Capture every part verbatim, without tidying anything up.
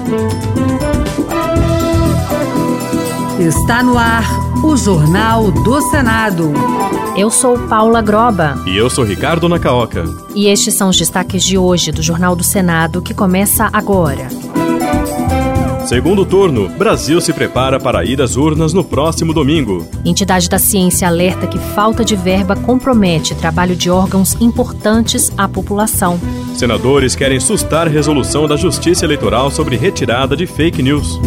Está no ar o Jornal do Senado. Eu sou Paula Groba. E eu sou Ricardo Nacaoca. E estes são os destaques de hoje do Jornal do Senado, que começa agora. Segundo turno, Brasil se prepara para ir às urnas no próximo domingo. Entidade da ciência alerta que falta de verba compromete trabalho de órgãos importantes à população. Senadores querem sustar resolução da Justiça Eleitoral sobre retirada de fake news.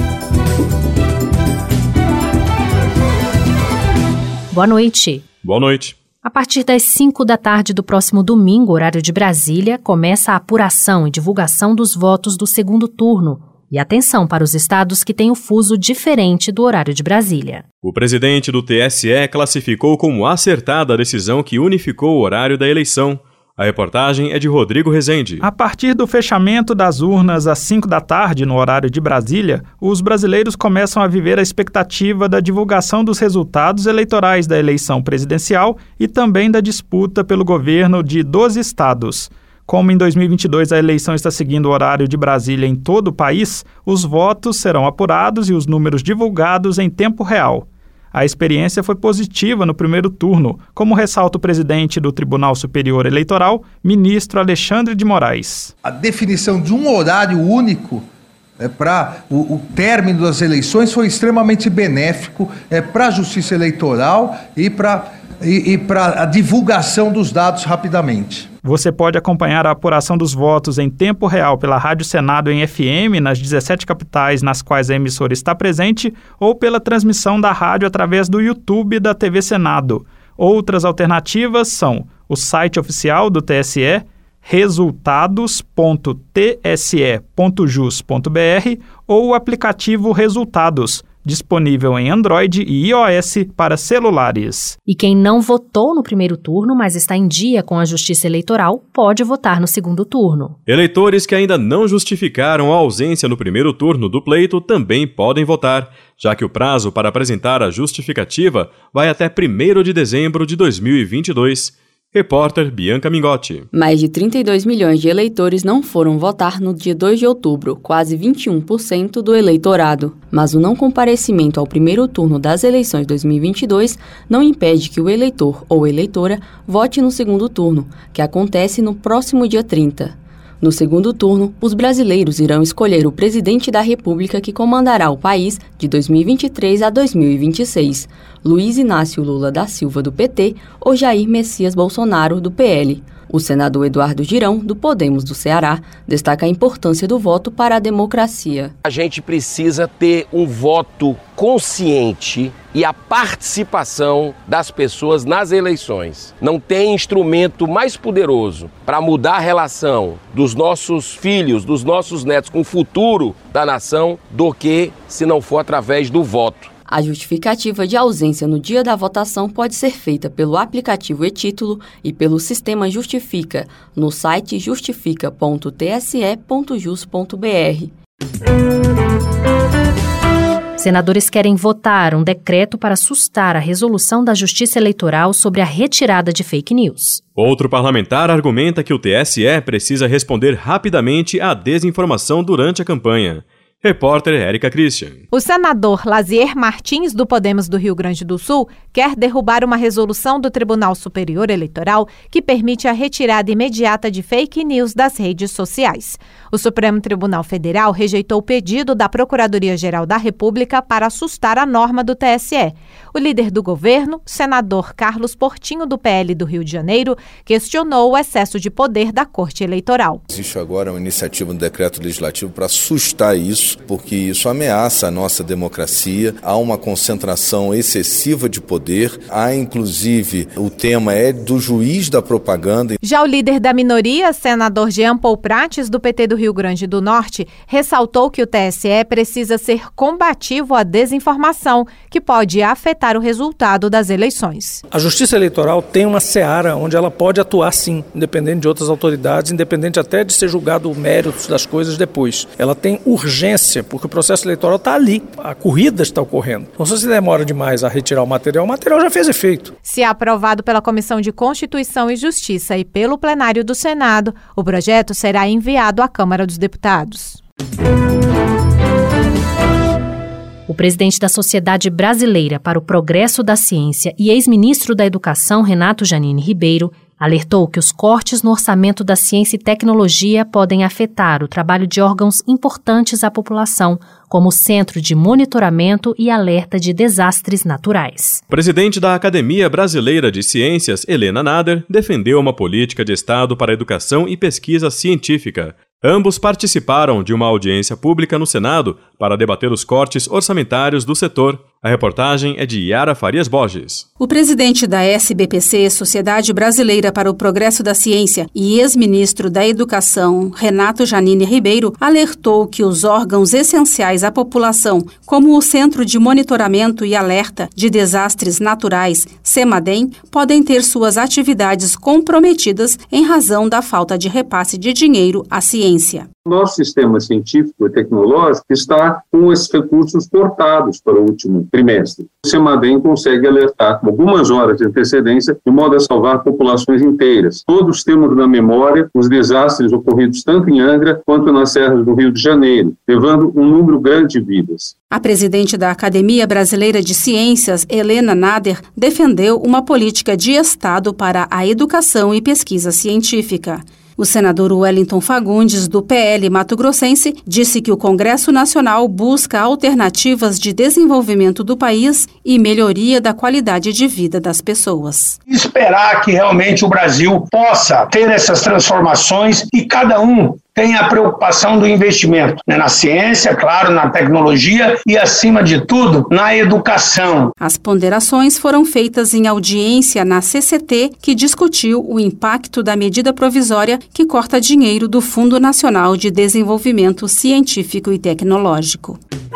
Boa noite. Boa noite. A partir das cinco da tarde do próximo domingo, horário de Brasília, começa a apuração e divulgação dos votos do segundo turno. E atenção para os estados que têm o fuso diferente do horário de Brasília. O presidente do T S E classificou como acertada a decisão que unificou o horário da eleição. A reportagem é de Rodrigo Rezende. A partir do fechamento das urnas às cinco da tarde, no horário de Brasília, os brasileiros começam a viver a expectativa da divulgação dos resultados eleitorais da eleição presidencial e também da disputa pelo governo de doze estados. Como em dois mil e vinte e dois a eleição está seguindo o horário de Brasília em todo o país, os votos serão apurados e os números divulgados em tempo real. A experiência foi positiva no primeiro turno, como ressalta o presidente do Tribunal Superior Eleitoral, ministro Alexandre de Moraes. A definição de um horário único é, para o, o término das eleições foi extremamente benéfico é, para a Justiça Eleitoral e para e, e para a divulgação dos dados rapidamente. Você pode acompanhar a apuração dos votos em tempo real pela Rádio Senado em F M nas dezessete capitais nas quais a emissora está presente ou pela transmissão da rádio através do YouTube da T V Senado. Outras alternativas são o site oficial do T S E, resultados ponto t s e ponto jus ponto b r ou o aplicativo Resultados, disponível em Android e iOS para celulares. E quem não votou no primeiro turno, mas está em dia com a Justiça Eleitoral, pode votar no segundo turno. Eleitores que ainda não justificaram a ausência no primeiro turno do pleito também podem votar, já que o prazo para apresentar a justificativa vai até primeiro de dezembro de dois mil e vinte e dois. Repórter Bianca Mingotti. Mais de trinta e dois milhões de eleitores não foram votar no dia dois de outubro, quase vinte e um por cento do eleitorado. Mas o não comparecimento ao primeiro turno das eleições dois mil e vinte e dois não impede que o eleitor ou eleitora vote no segundo turno, que acontece no próximo dia trinta. No segundo turno, os brasileiros irão escolher o presidente da República que comandará o país de dois mil e vinte e três a dois mil e vinte e seis, Luiz Inácio Lula da Silva, do P T, ou Jair Messias Bolsonaro, do P L. O senador Eduardo Girão, do Podemos do Ceará, destaca a importância do voto para a democracia. A gente precisa ter um voto consciente e a participação das pessoas nas eleições. Não tem instrumento mais poderoso para mudar a relação dos nossos filhos, dos nossos netos com o futuro da nação do que se não for através do voto. A justificativa de ausência no dia da votação pode ser feita pelo aplicativo e-Título e pelo sistema Justifica, no site justifica ponto t s e ponto jus ponto b r. Senadores querem votar um decreto para sustar a resolução da Justiça Eleitoral sobre a retirada de fake news. Outro parlamentar argumenta que o T S E precisa responder rapidamente à desinformação durante a campanha. Repórter Érica Christian. O senador Lazier Martins, do Podemos do Rio Grande do Sul, quer derrubar uma resolução do Tribunal Superior Eleitoral que permite a retirada imediata de fake news das redes sociais. O Supremo Tribunal Federal rejeitou o pedido da Procuradoria-Geral da República para sustar a norma do T S E. O líder do governo, senador Carlos Portinho, do P L do Rio de Janeiro, questionou o excesso de poder da Corte Eleitoral. Existe agora uma iniciativa no decreto legislativo para sustar isso, porque isso ameaça a nossa democracia, há uma concentração excessiva de poder, há inclusive, o tema é do juiz da propaganda. Já o líder da minoria, senador Jean Paul Prates, do P T do Rio Grande do Norte, ressaltou que o T S E precisa ser combativo à desinformação, que pode afetar o resultado das eleições. A Justiça Eleitoral tem uma seara onde ela pode atuar sim, independente de outras autoridades, independente até de ser julgado o mérito das coisas depois. Ela tem urgência, porque o processo eleitoral está ali, a corrida está ocorrendo. Então, se você demora demais a retirar o material, o material já fez efeito. Se aprovado pela Comissão de Constituição e Justiça e pelo plenário do Senado, o projeto será enviado à Câmara dos Deputados. O presidente da Sociedade Brasileira para o Progresso da Ciência e ex-ministro da Educação, Renato Janine Ribeiro, alertou que os cortes no orçamento da ciência e tecnologia podem afetar o trabalho de órgãos importantes à população, como o Centro de Monitoramento e Alerta de Desastres Naturais. O presidente da Academia Brasileira de Ciências, Helena Nader, defendeu uma política de Estado para a educação e pesquisa científica. Ambos participaram de uma audiência pública no Senado para debater os cortes orçamentários do setor. A reportagem é de Yara Farias Borges. O presidente da S B P C, Sociedade Brasileira para o Progresso da Ciência, e ex-ministro da Educação, Renato Janine Ribeiro, alertou que os órgãos essenciais à população, como o Centro de Monitoramento e Alerta de Desastres Naturais, CEMADEM, podem ter suas atividades comprometidas em razão da falta de repasse de dinheiro à ciência. Nosso sistema científico e tecnológico está com esses recursos cortados para o último trimestre. O CEMADEM consegue alertar com algumas horas de antecedência de modo a salvar populações inteiras. Todos temos na memória os desastres ocorridos tanto em Angra quanto nas serras do Rio de Janeiro, levando um número grande de vidas. A presidente da Academia Brasileira de Ciências, Helena Nader, defendeu uma política de Estado para a educação e pesquisa científica. O senador Wellington Fagundes, do P L mato-grossense, disse que o Congresso Nacional busca alternativas de desenvolvimento do país e melhoria da qualidade de vida das pessoas. Esperar que realmente o Brasil possa ter essas transformações e cada um tem a preocupação do investimento, né, na ciência, claro, na tecnologia e, acima de tudo, na educação. As ponderações foram feitas em audiência na C C T, que discutiu o impacto da medida provisória que corta dinheiro do Fundo Nacional de Desenvolvimento Científico e Tecnológico.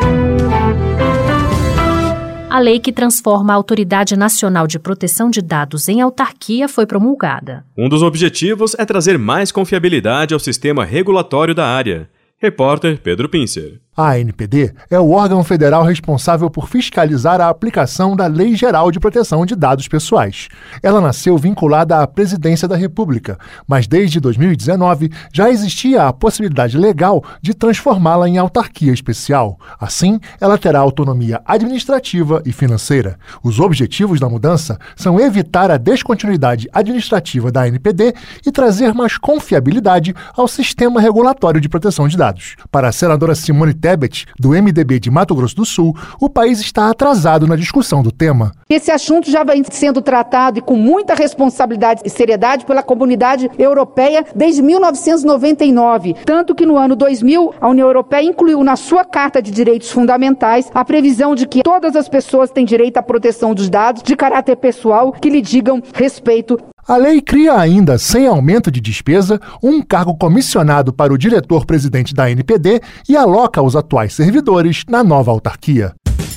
A lei que transforma a Autoridade Nacional de Proteção de Dados em autarquia foi promulgada. Um dos objetivos é trazer mais confiabilidade ao sistema regulatório da área. Repórter Pedro Pincer. A A N P D é o órgão federal responsável por fiscalizar a aplicação da Lei Geral de Proteção de Dados Pessoais. Ela nasceu vinculada à Presidência da República, mas desde dois mil e dezenove já existia a possibilidade legal de transformá-la em autarquia especial. Assim, ela terá autonomia administrativa e financeira. Os objetivos da mudança são evitar a descontinuidade administrativa da A N P D e trazer mais confiabilidade ao sistema regulatório de proteção de dados. Para a senadora Simone Tebet, do M D B de Mato Grosso do Sul, o país está atrasado na discussão do tema. Esse assunto já vem sendo tratado e com muita responsabilidade e seriedade pela comunidade europeia desde mil novecentos e noventa e nove. Tanto que no ano dois mil, a União Europeia incluiu na sua Carta de Direitos Fundamentais a previsão de que todas as pessoas têm direito à proteção dos dados de caráter pessoal que lhe digam respeito. A lei cria ainda, sem aumento de despesa, um cargo comissionado para o diretor-presidente da A N P D e aloca os atuais servidores na nova autarquia.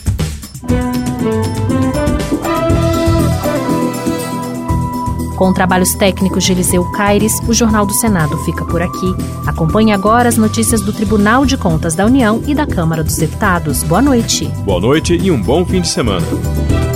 Com trabalhos técnicos de Eliseu Caires, o Jornal do Senado fica por aqui. Acompanhe agora as notícias do Tribunal de Contas da União e da Câmara dos Deputados. Boa noite. Boa noite e um bom fim de semana.